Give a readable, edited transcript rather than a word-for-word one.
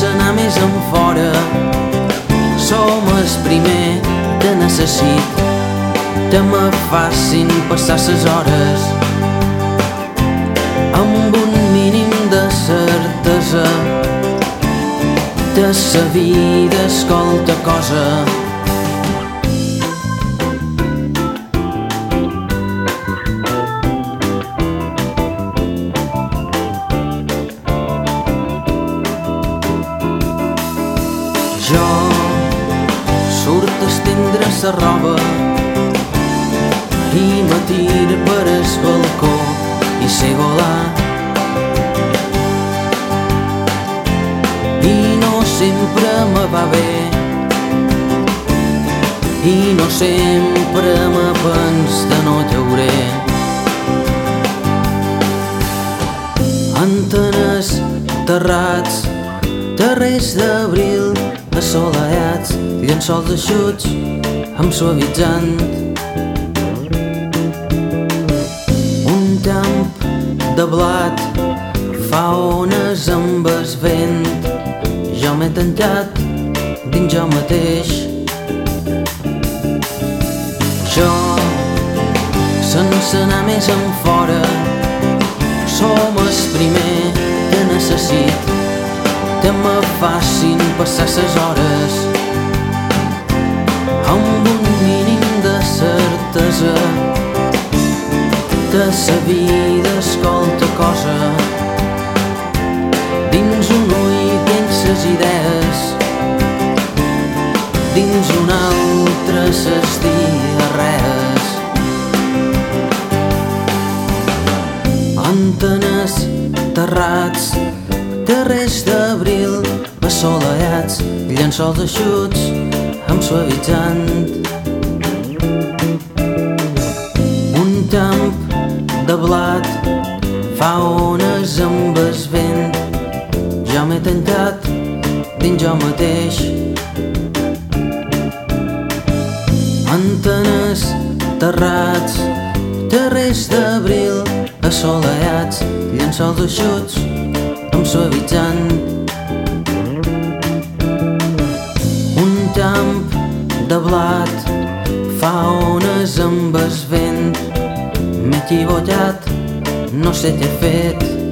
sense anar més enfora. Som el primer que necessit que me facin passar ses hores amb un mínim de certesa que sa vida escolta cosa. Jo surt a estendre sa roba i me tira per el balcó i sé volar. I no sempre me va bé i no sempre me pens que no llauré. Antenes terrats, darrers d'abril assolellats, llençols eixuts amb suavitzant. Un camp de blat fa ones amb el vent. Jo m'he tancat dins jo mateix. Jo, sense anar més enfora, som el primer que necessit que me facin passar ses hores amb un mínim de certesa que sa vida escolta cosa. Dins un ull tens ses idees, dins un altre ses diarrees. Antenes terrats, darrers d'abril assolellats, llençols eixuts amb suavitzant. Un camp de blat fa ones amb el vent. Jo m'he tancat dins jo mateix. Antenes terrats, darrers d'abril assolellats, llençols eixuts amb suavitzant. Un camp de blat fa ones amb el vent. M'he equivocat, no sé què he fet.